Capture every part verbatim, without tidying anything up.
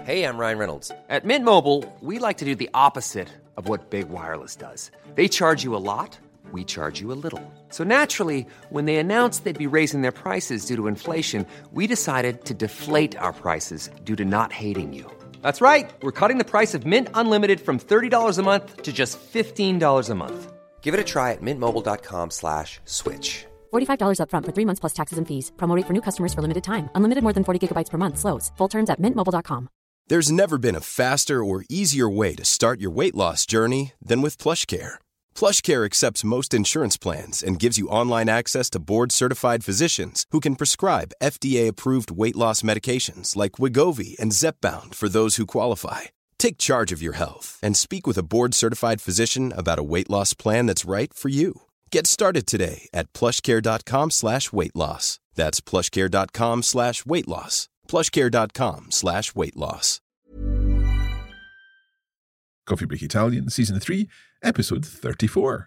Hey, I'm Ryan Reynolds. At Mint Mobile, we like to do the opposite of what Big Wireless does. They charge you a lot, we charge you a little. So naturally, when they announced they'd be raising their prices due to inflation, we decided to deflate our prices due to not hating you. That's right. We're cutting the price of Mint Unlimited from thirty dollars a month to just fifteen dollars a month. Give it a try at mintmobile.com slash switch. forty-five dollars up front for three months plus taxes and fees. Promo rate for new customers for limited time. Unlimited more than forty gigabytes per month slows. Full terms at mint mobile dot com. There's never been a faster or easier way to start your weight loss journey than with PlushCare. PlushCare accepts most insurance plans and gives you online access to board-certified physicians who can prescribe F D A-approved weight loss medications like Wegovy and Zepbound for those who qualify. Take charge of your health and speak with a board-certified physician about a weight loss plan that's right for you. Get started today at plushcare.com slash weight loss. That's plushcare.com slash weight loss. plushcare.com slash weight loss. Coffee Break Italian, Season three, Episode thirty-four.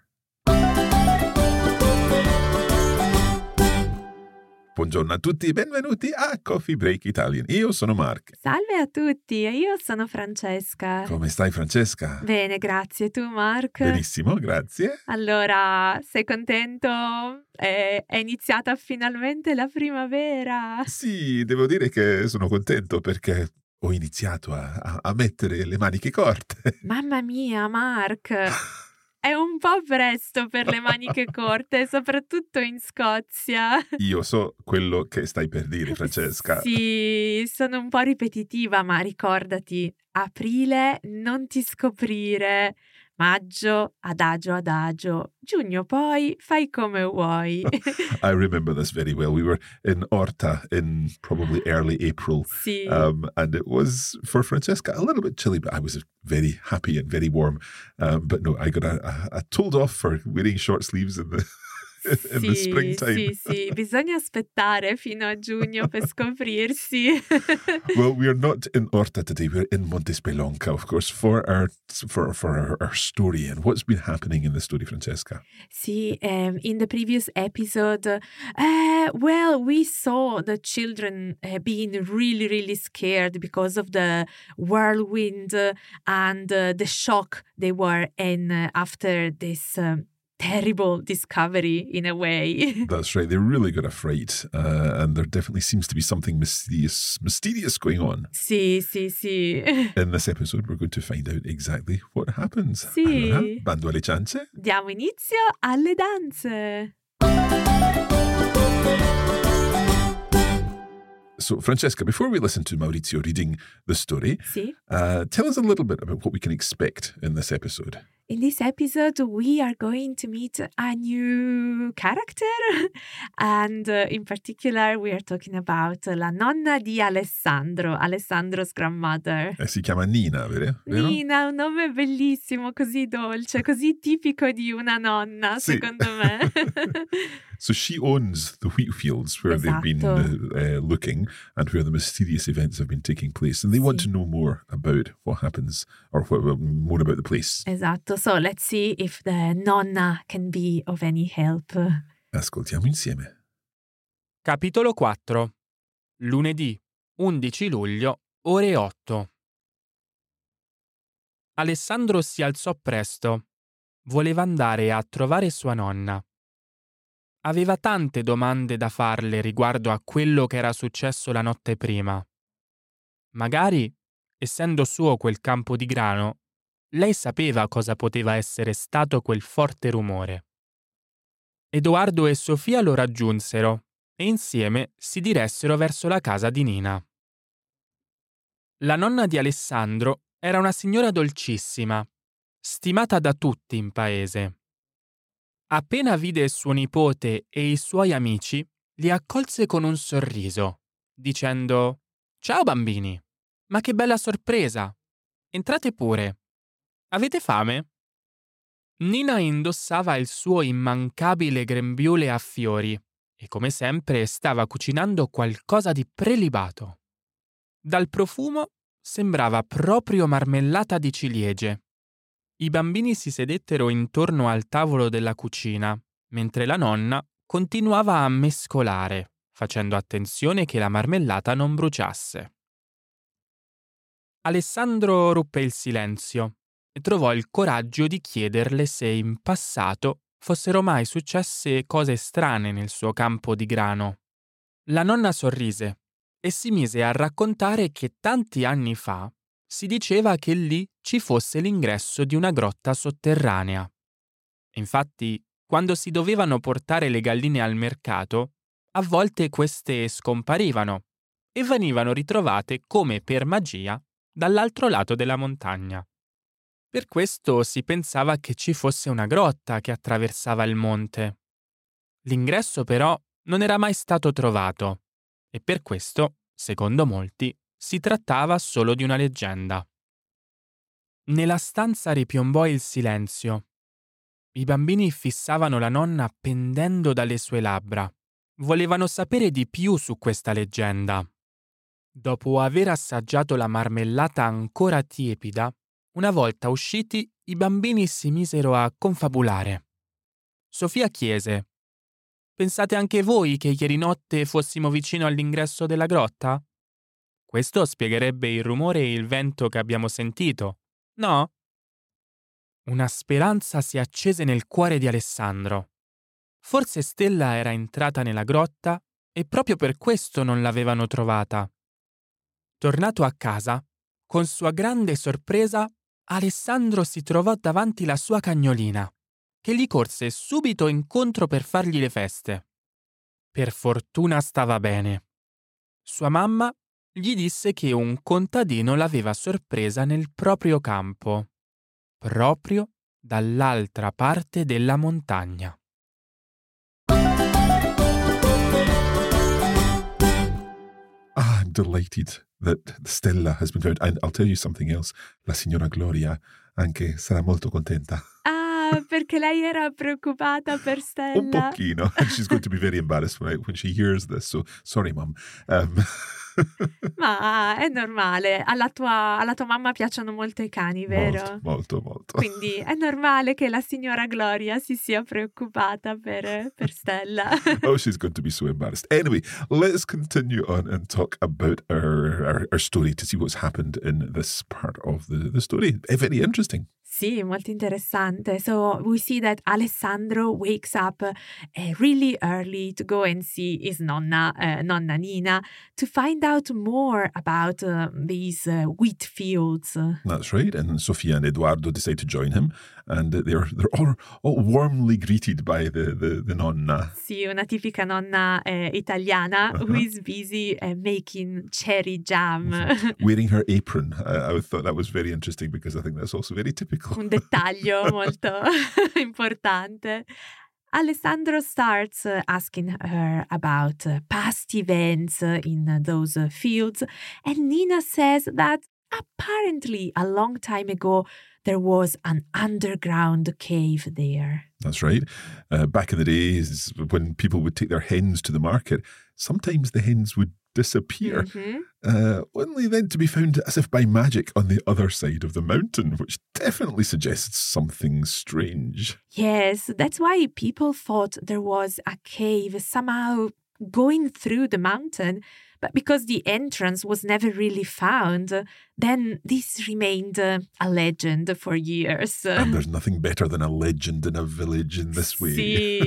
Buongiorno a tutti e benvenuti a Coffee Break Italian. Io sono Mark. Salve a tutti, io sono Francesca. Come stai, Francesca? Bene, grazie. Tu, Mark? Benissimo, grazie. Allora, sei contento? È, è iniziata finalmente la primavera. Sì, devo dire che sono contento perché ho iniziato a, a, a mettere le maniche corte. Mamma mia, Mark! È un po' presto per le maniche corte, soprattutto in Scozia. Io so quello che stai per dire, Francesca. Sì, sono un po' ripetitiva, ma ricordati, aprile non ti scoprire, maggio adagio adagio, giugno poi fai come vuoi. I remember this very well. We were in Orta in probably early April. Sì. Um, and it was, for Francesca, a little bit chilly, but I was very happy and very warm. Um, but no, I got a, a, a told off for wearing short sleeves in the... in sì, the springtime. Sì, sì, bisogna aspettare fino a giugno per scoprirsi. Well, we're not in Orta today. We're in Montespelonca, of course, for our for for our, our story. And what's been happening in the story, Francesca? Sì, um, in the previous episode, uh, well, we saw the children uh, being really, really scared because of the whirlwind and uh, the shock they were in uh, after this um, terrible discovery in a way. That's right. They really got a fright, uh, and there definitely seems to be something mysterious, mysterious going on. Sì, sì, sì. In this episode, we're going to find out exactly what happens. Sì. Allora, bando alle ciance. Diamo inizio alle danze. So, Francesca, before we listen to Maurizio reading the story, Sì. uh, tell us a little bit about what we can expect in this episode. In this episode, we are going to meet a new character. And uh, in particular, we are talking about la nonna di Alessandro, Alessandro's grandmother. Eh, si chiama Nina, vero? Vero? Nina, un nome bellissimo, così dolce, così tipico di una nonna, Sì. secondo me. So she owns the wheat fields where they've been Esatto. uh, uh, looking and where the mysterious events have been taking place. And they want Sì. to know more about what happens or what, well, more about the place. Esatto, so let's see if the nonna can be of any help. Ascoltiamo insieme. Capitolo quattro. Lunedì, undici luglio, ore otto. Alessandro si alzò presto. Voleva andare a trovare sua nonna. Aveva tante domande da farle riguardo a quello che era successo la notte prima. Magari, essendo suo quel campo di grano, lei sapeva cosa poteva essere stato quel forte rumore. Edoardo e Sofia lo raggiunsero e insieme si diressero verso la casa di Nina. La nonna di Alessandro era una signora dolcissima, stimata da tutti in paese. Appena vide suo nipote e i suoi amici, li accolse con un sorriso, dicendo: «Ciao bambini! Ma che bella sorpresa! Entrate pure! Avete fame?» Nina indossava il suo immancabile grembiule a fiori e come sempre stava cucinando qualcosa di prelibato. Dal profumo sembrava proprio marmellata di ciliegie. I bambini si sedettero intorno al tavolo della cucina, mentre la nonna continuava a mescolare, facendo attenzione che la marmellata non bruciasse. Alessandro ruppe il silenzio e trovò il coraggio di chiederle se in passato fossero mai successe cose strane nel suo campo di grano. La nonna sorrise e si mise a raccontare che tanti anni fa si diceva che lì ci fosse l'ingresso di una grotta sotterranea. Infatti, quando si dovevano portare le galline al mercato, a volte queste scomparivano e venivano ritrovate come per magia dall'altro lato della montagna. Per questo si pensava che ci fosse una grotta che attraversava il monte. L'ingresso però non era mai stato trovato e per questo, secondo molti, si trattava solo di una leggenda. Nella stanza ripiombò il silenzio. I bambini fissavano la nonna pendendo dalle sue labbra. Volevano sapere di più su questa leggenda. Dopo aver assaggiato la marmellata ancora tiepida, una volta usciti, i bambini si misero a confabulare. Sofia chiese: «Pensate anche voi che ieri notte fossimo vicino all'ingresso della grotta? Questo spiegherebbe il rumore e il vento che abbiamo sentito, no?» Una speranza si accese nel cuore di Alessandro. Forse Stella era entrata nella grotta e proprio per questo non l'avevano trovata. Tornato a casa, con sua grande sorpresa, Alessandro si trovò davanti la sua cagnolina, che gli corse subito incontro per fargli le feste. Per fortuna stava bene. Sua mamma gli disse che un contadino l'aveva sorpresa nel proprio campo, proprio dall'altra parte della montagna. Ah, I'm delighted that Stella has been found. And I'll tell you something else. La signora Gloria anche sarà molto contenta. Ah, perché lei era preoccupata per Stella. Un pochino. And she's going to be very embarrassed when, I, when she hears this. So, sorry, Mum. Um, Ma è normale, alla tua, alla tua mamma piacciono molto i cani, vero? Molto, molto, molto. Quindi è normale che la signora Gloria si sia preoccupata per, per Stella. Oh, she's going to be so embarrassed. Anyway, let's continue on and talk about our, our, our story to see what's happened in this part of the, the story. Very interesting. Sì, molto interessante. So we see that Alessandro wakes up uh, really early to go and see his nonna, uh, nonna Nina, to find out more about uh, these uh, wheat fields. That's right. And Sofia and Eduardo decide to join him, and they're they're all, all warmly greeted by the, the, the nonna. Sì, una tipica nonna eh, italiana uh-huh. who is busy uh, making cherry jam. Wearing her apron. I, I thought that was very interesting because I think that's also very typical. Un dettaglio molto importante. Alessandro starts uh, asking her about uh, past events uh, in uh, those uh, fields, and Nina says that apparently a long time ago there was an underground cave there. That's right. Uh, back in the days when people would take their hens to the market, sometimes the hens would disappear, mm-hmm. uh, only then to be found as if by magic on the other side of the mountain, which definitely suggests something strange. Yes, that's why people thought there was a cave somehow going through the mountain, but because the entrance was never really found, then this remained uh, a legend for years. And there's nothing better than a legend in a village in this way.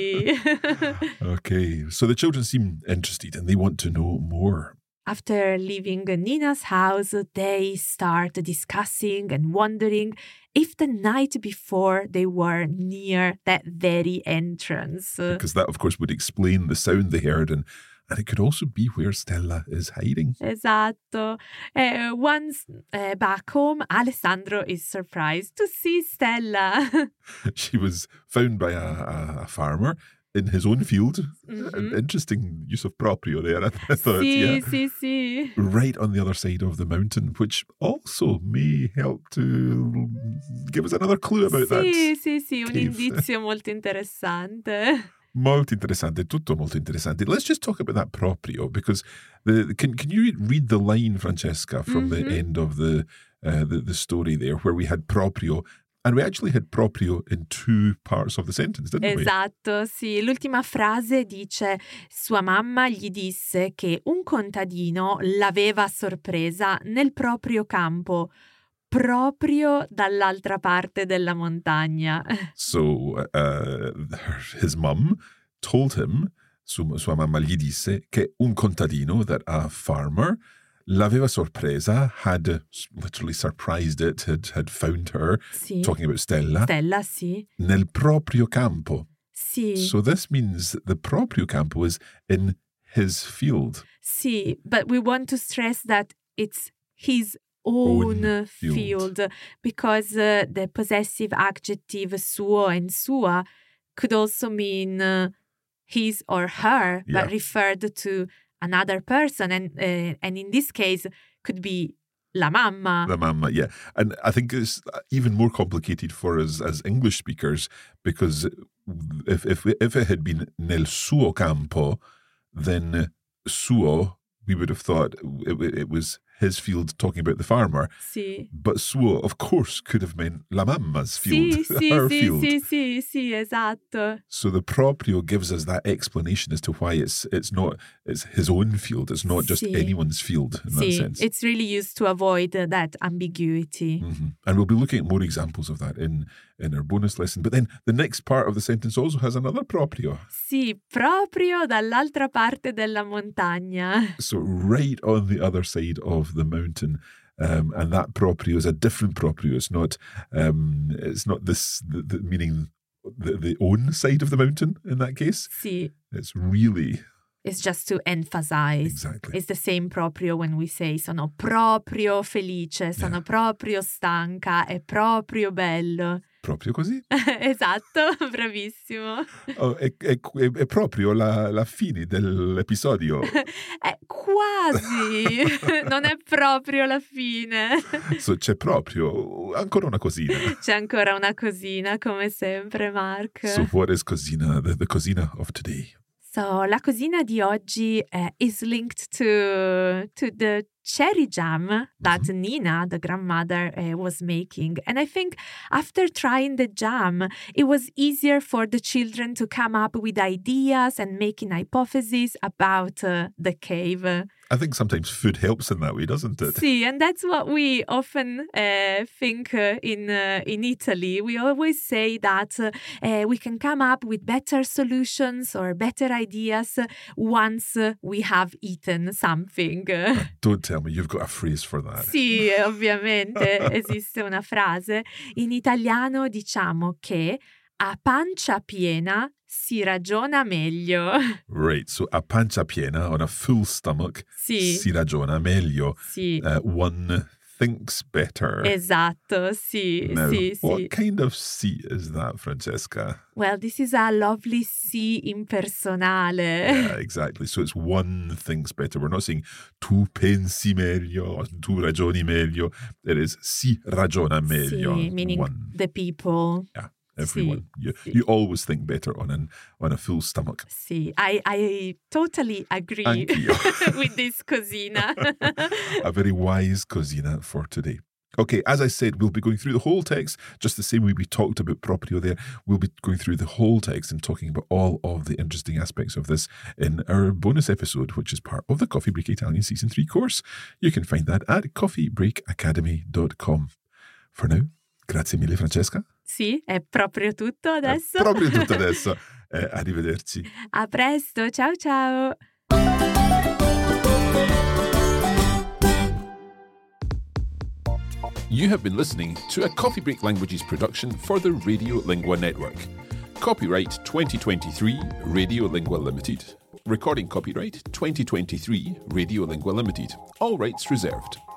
Sí. Okay, so the children seem interested and they want to know more. After leaving Nina's house, they start discussing and wondering if the night before they were near that very entrance. Because that, of course, would explain the sound they heard, and, and it could also be where Stella is hiding. Esatto. Uh, once uh, back home, Alessandro is surprised to see Stella. She was found by a, a farmer in his own field. Mm-hmm. An interesting use of proprio there, I thought. Sì, yeah. sì, sì. Right on the other side of the mountain, which also may help to give us another clue about sì, that. Sì, sì, sì, un cave. indizio molto interessante. Molto interessante, tutto molto interessante. Let's just talk about that proprio, because the, can can you read the line, Francesca, from mm-hmm. the end of the, uh, the the story there, where we had proprio And we actually had proprio in two parts of the sentence, didn't we? Esatto, sì. L'ultima frase dice: sua mamma gli disse che un contadino l'aveva sorpresa nel proprio campo, proprio dall'altra parte della montagna. So uh, his mum told him, su, sua mamma gli disse che un contadino, that a farmer, l'aveva sorpresa, had literally surprised it, had, had found her, Sì. talking about Stella, Stella, sì. nel proprio campo. Sì. So this means the proprio campo is in his field. Sì, but we want to stress that it's his own, Own field, field. because uh, the possessive adjective suo and sua could also mean uh, his or her, Yeah. but referred to another person, and uh, and in this case could be la mamma. The mamma, yeah. And I think it's even more complicated for us as English speakers, because if if if it had been nel suo campo, then suo, we would have thought it, it was his field talking about the farmer. Sì. But suo, of course, could have meant la mamma's field, Sì, sì, her sì, field. sì, sì, sì, esatto. So the proprio gives us that explanation as to why it's it's not it's his own field. It's not just Sì. anyone's field in that Sì, sense. it's really used to avoid uh, that ambiguity. Mhm. And we'll be looking at more examples of that in, in our bonus lesson. But then the next part of the sentence also has another proprio. Sì, proprio dall'altra parte della montagna. So right on the other side of the mountain. Um, and that proprio is a different proprio. It's not um, it's not this the, the, meaning the, the own side of the mountain in that case. Sì, It's really it's just to emphasize. exactly. It's the same proprio when we say sono proprio felice, sono Yeah. proprio stanca, è proprio bello. Proprio così. Esatto, bravissimo. Oh, è, è, è, è proprio la, la fine dell'episodio. È quasi, non è proprio la fine. So c'è proprio ancora una cosina. C'è ancora una cosina, come sempre, Mark. So what is cosina, the, the cosina of today? So, la cosina di oggi uh, is linked to to the cherry jam that Nina, the grandmother, uh, was making. And I think after trying the jam, it was easier for the children to come up with ideas and making hypotheses about uh, the cave. I think sometimes food helps in that way, doesn't it? See, and that's what we often uh, think uh, in uh, in Italy. We always say that uh, uh, we can come up with better solutions or better ideas once uh, we have eaten something. Don't tell me you've got a phrase for that. Sì, ovviamente esiste una frase. In italiano diciamo che a pancia piena si ragiona meglio. Right, so a pancia piena, on a full stomach, Sì. si ragiona meglio. Sì. Uh, one thinks better. Esatto, sì, Now, sì, what sì. kind of si is that, Francesca? Well, this is a lovely si impersonale. Yeah, exactly. So it's one thinks better. We're not saying tu pensi meglio or tu ragioni meglio. It is si ragiona meglio. Sì, meaning one. the people. Yeah, everyone. Sì, you, sì. you always think better on an on a full stomach. Sì, I, I totally agree Anch'io. with this cosina. A very wise cosina for today. Okay, as I said, we'll be going through the whole text, just the same way we talked about proprio there. We'll be going through the whole text and talking about all of the interesting aspects of this in our bonus episode, which is part of the Coffee Break Italian Season three course. You can find that at coffee break academy dot com. For now, grazie mille Francesca. Sì, è proprio tutto adesso. È proprio tutto adesso. Eh, arrivederci. A presto, ciao ciao. You have been listening to a Coffee Break Languages production for the Radiolingua Network. Copyright twenty twenty-three Radiolingua Limited. Recording copyright twenty twenty-three Radiolingua Limited. All rights reserved.